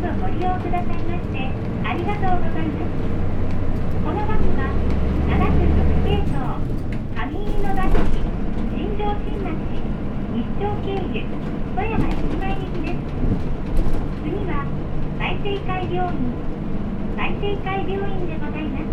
ぞご利用くださいましてありがとうございます。このバスは7区6系統上飯野バス新庄新町日町経由富山駅前行きです。次は済生会病院でございます。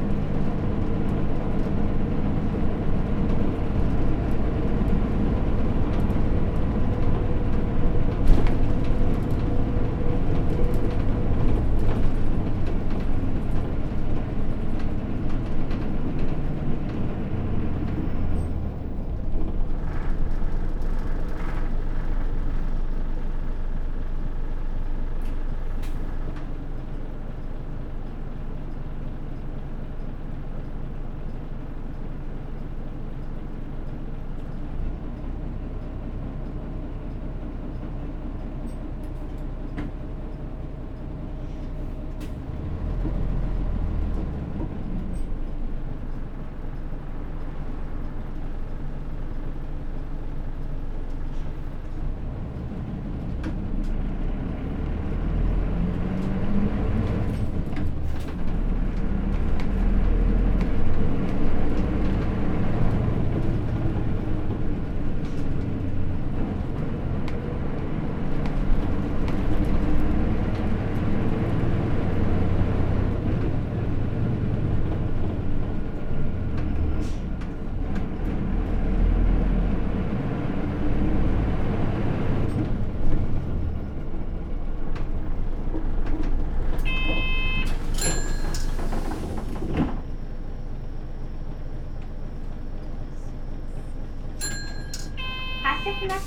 発車します。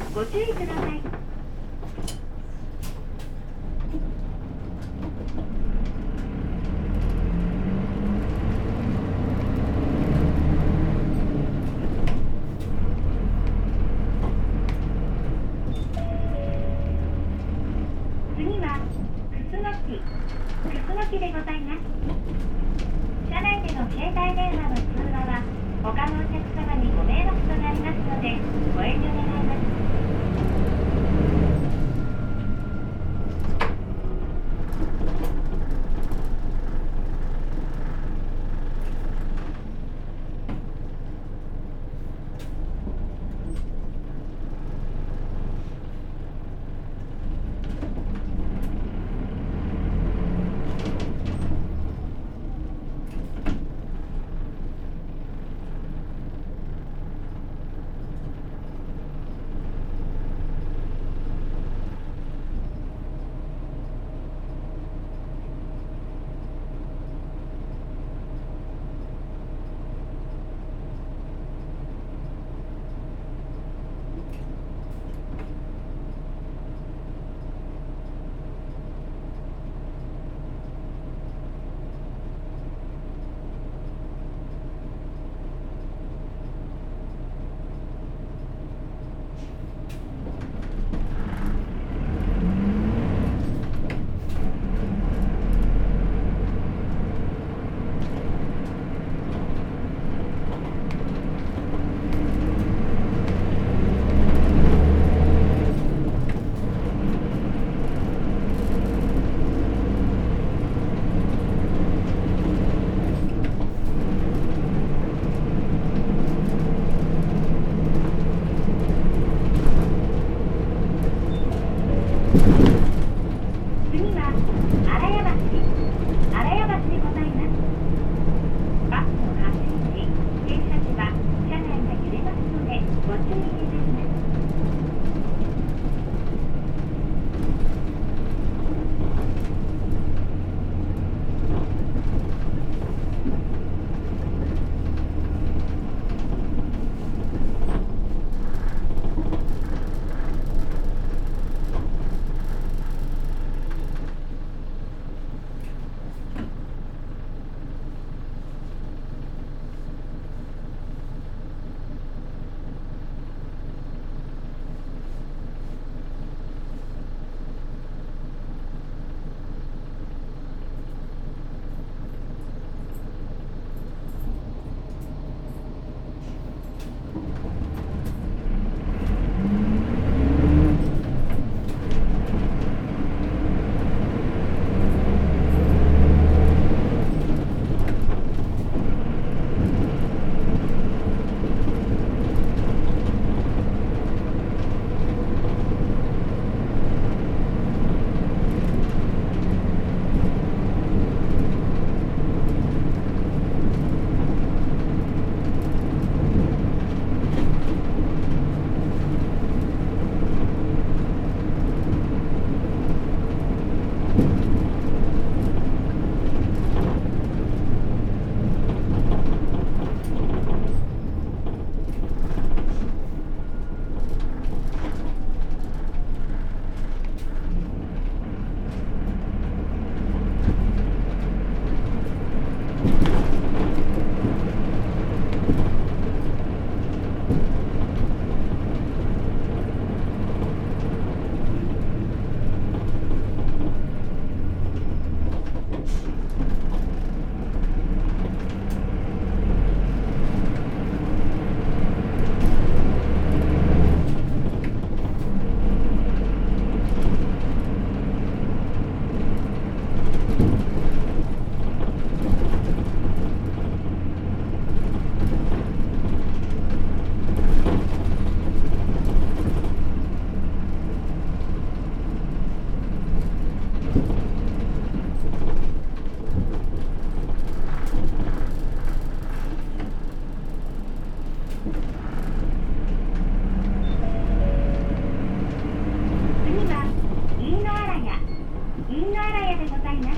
ご注意ください。次は楠木でございます。車内での携帯電話の通話は他のお客様にご迷惑となりますのでご遠慮願います。 車でございます。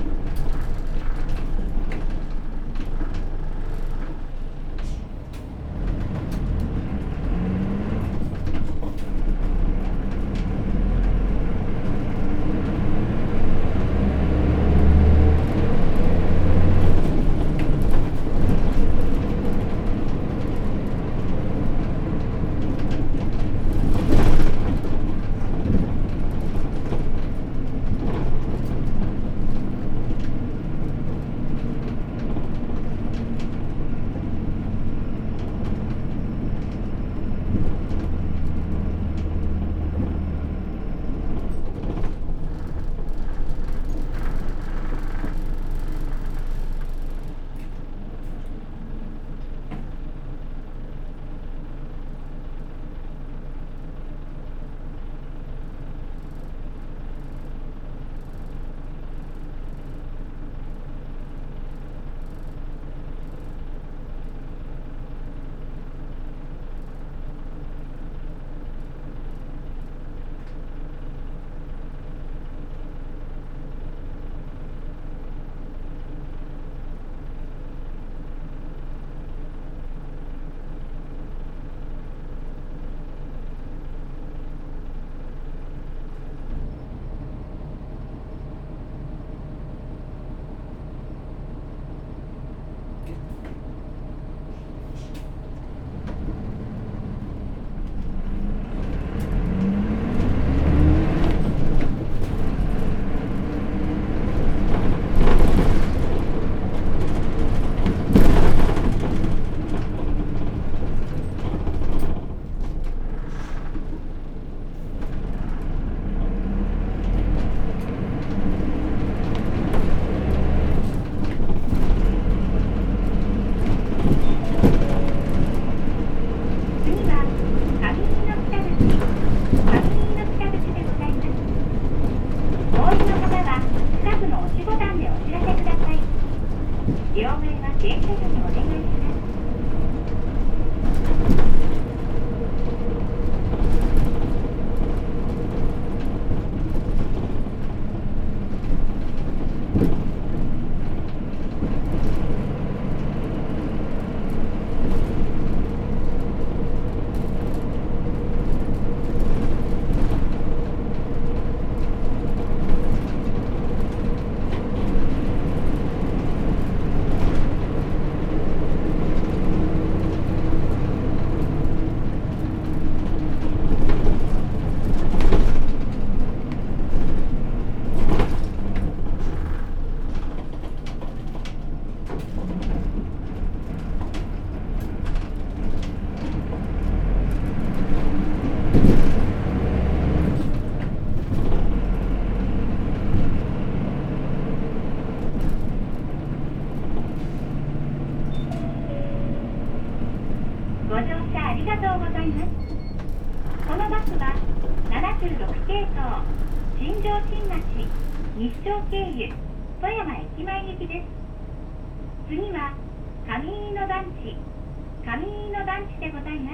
日照経由富山駅前行きです。次は上飯野団地でございます。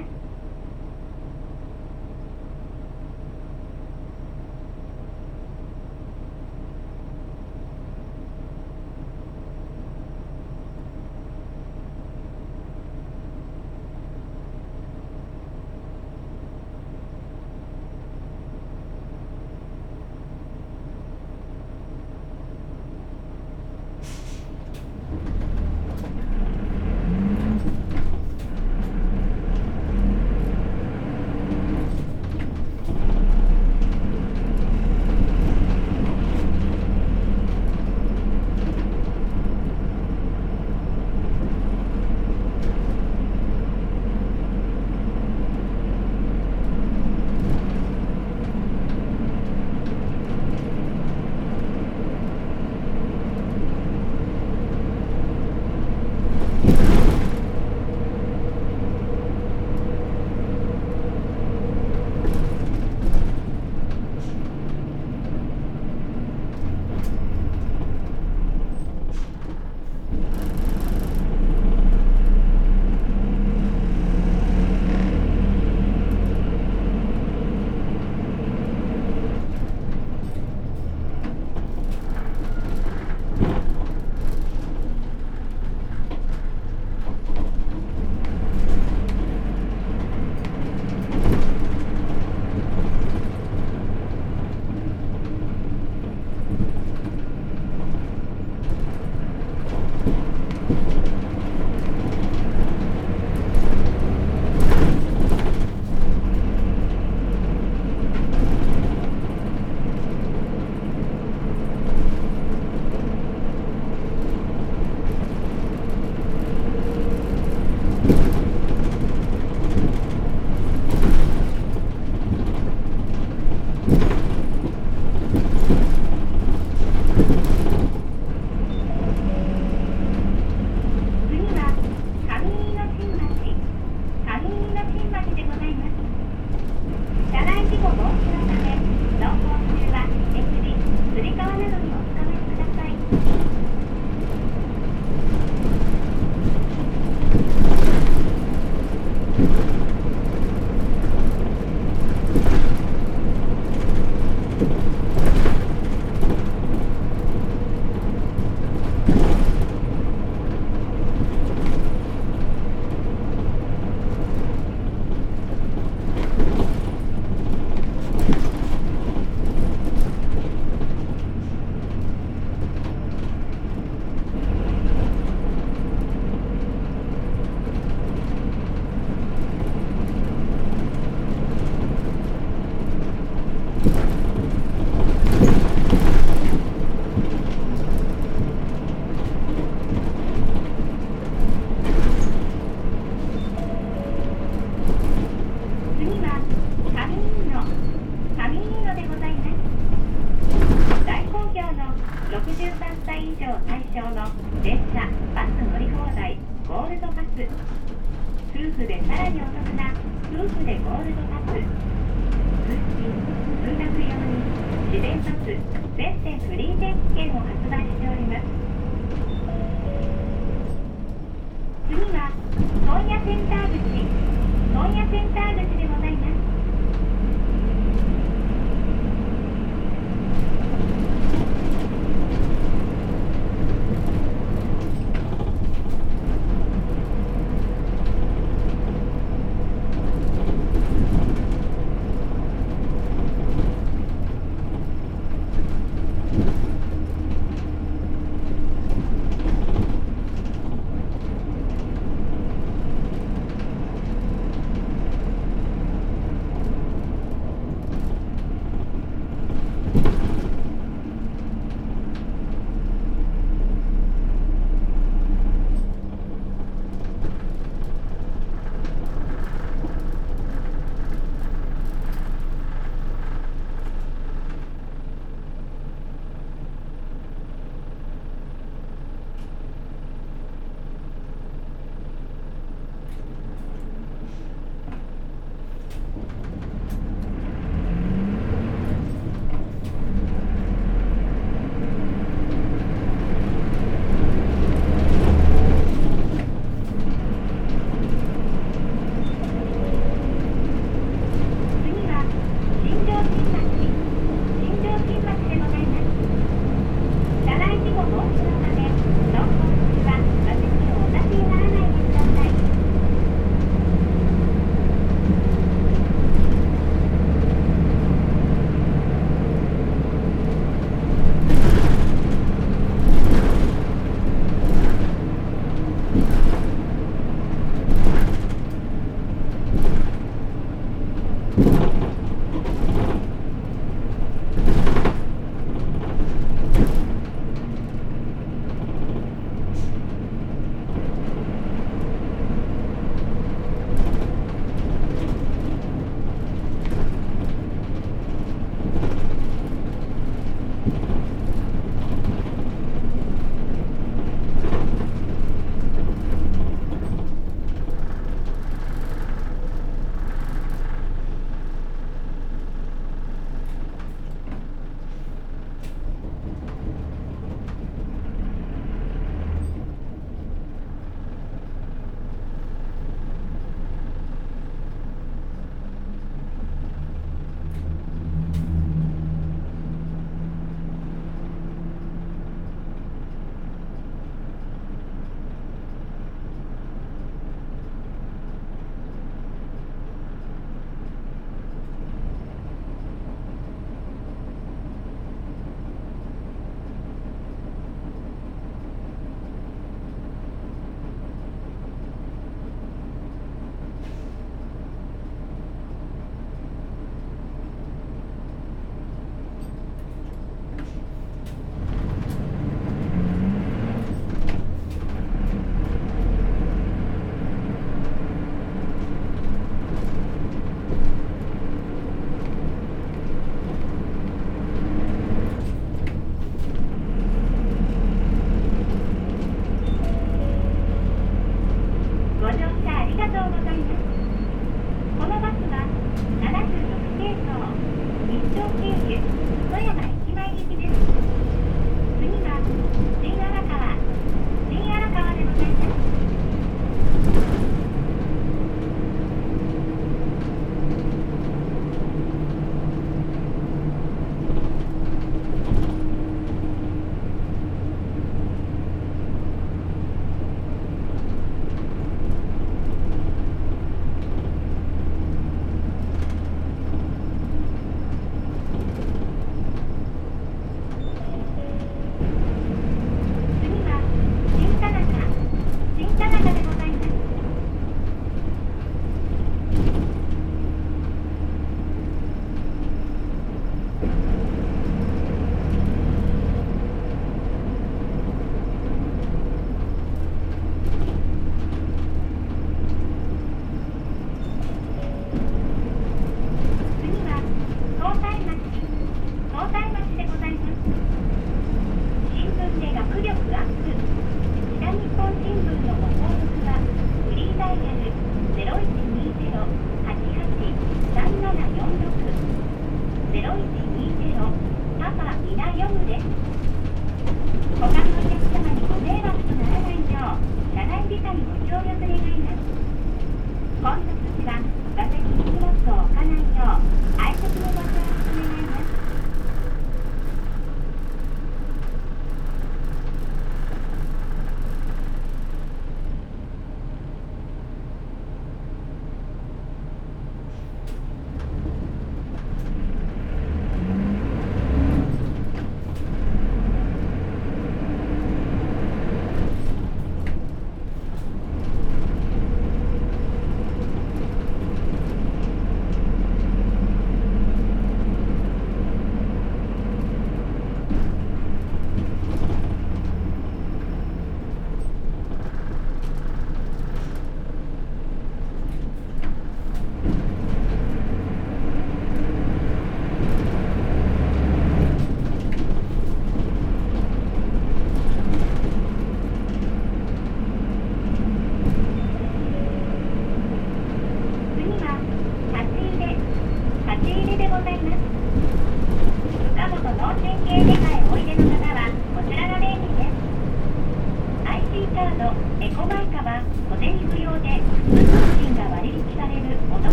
以上対象の列車、バス乗り放題、ゴールドパス。夫婦でさらにお得な夫婦でゴールドパス。通勤、通学用に市電パス、全線フリー定期券を発売しております。次は本屋センター口、本屋センター口でございます。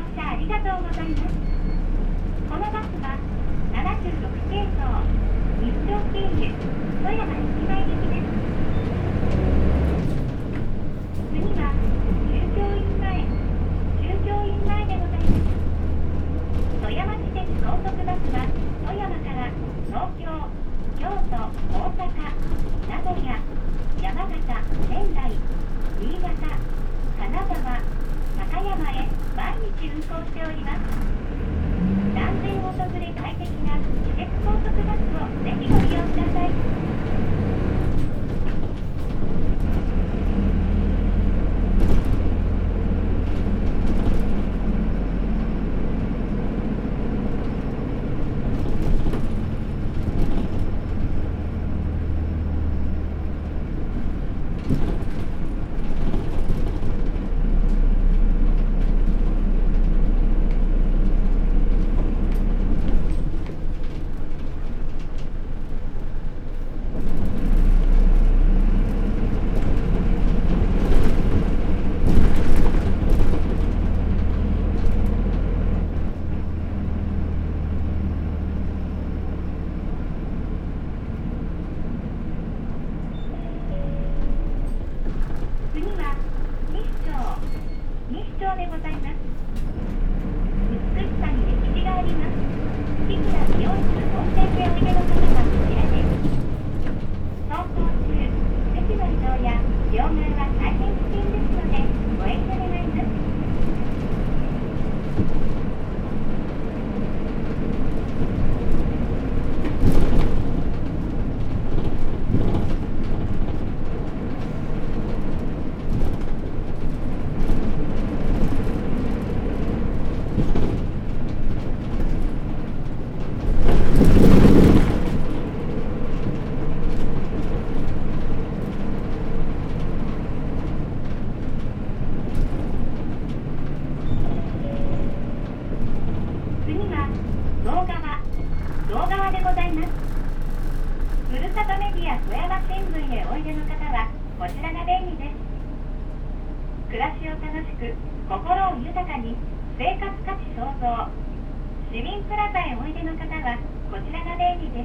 車ありがとうございます。このバスは76系統日朝経由富山駅前行きです。次は中京院前でございます。富山市鉄高速バスは富山から東京、京都、大阪、名古屋、山形、仙台、新潟、金沢、高山へ毎日運行しております。安全を訪れ快適な私鉄高速バスをぜひご利用ください。次は西町でございます。美しさに歴史があります。日倉美容室本店でおいでの方はこちらです。走行中、席の移動や両替は大変危険ですのでご遠慮願います。堂川でございます。ふるさとメディア富山新聞へおいでの方はこちらが便利です。暮らしを楽しく心を豊かに生活価値創造市民プラザへおいでの方はこちらが便利です。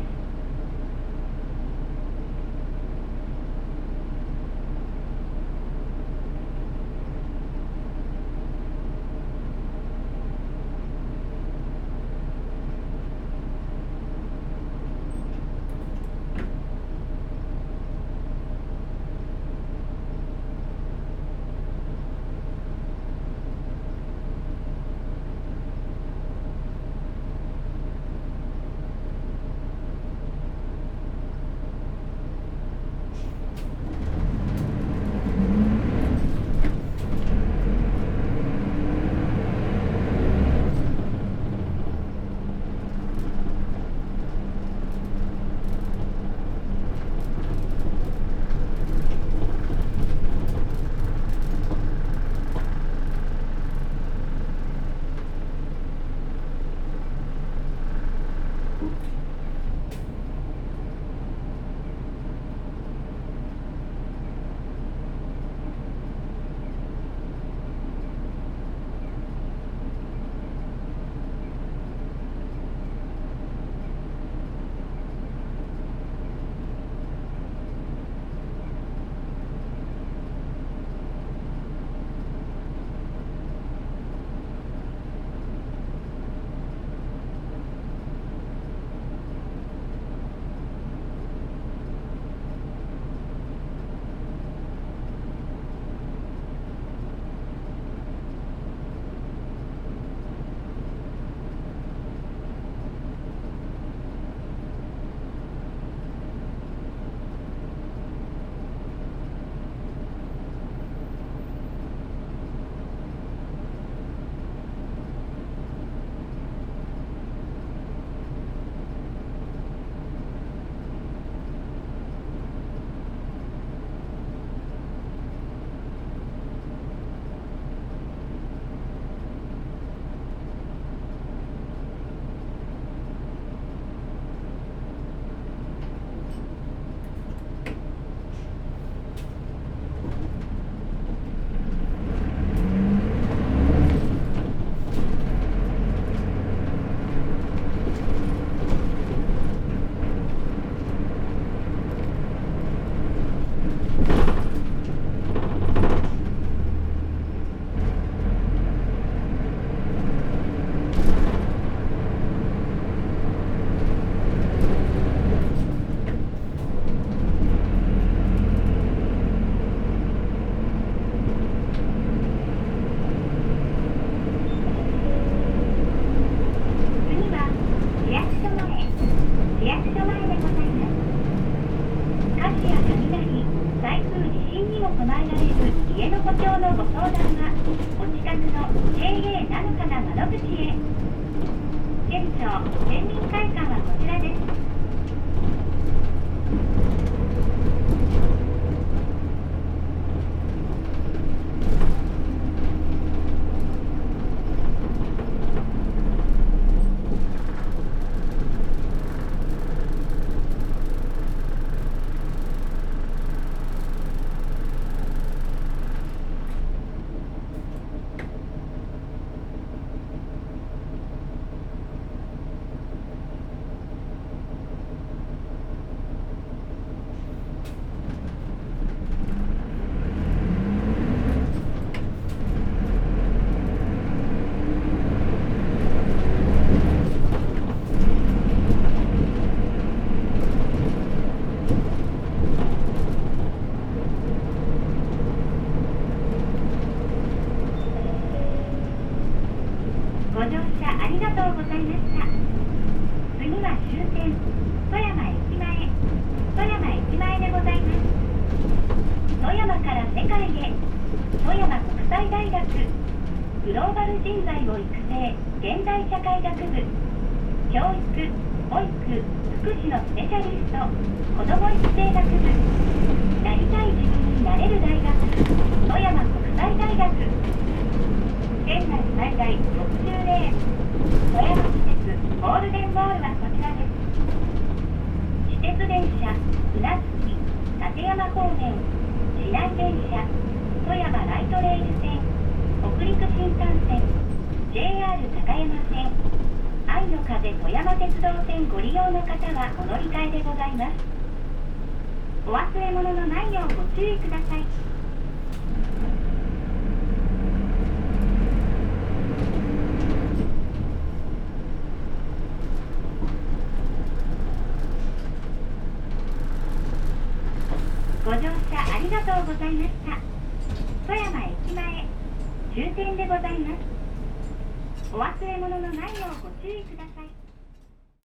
へ。県庁県民会館はこちらです。ご乗車ありがとうございました。次は終点富山駅前、富山駅前でございます。富山から世界へ。富山国際大学グローバル人材を育成現代社会学部、教育、保育、福祉のスペシャリスト、子ども育成学部、なりたい自分になれる大学、富山国際大学。県内最大60レーン、富山施設ゴールデンボールはこちらです。私鉄電車船着館山方面、市内電車富山ライトレール線、北陸新幹線 JR 高山線、愛の風富山鉄道線ご利用の方はお乗り換えでございます。お忘れ物のないようご注意ください。ご乗車ありがとうございました。富山駅前、終点でございます。お忘れ物のないようご注意ください。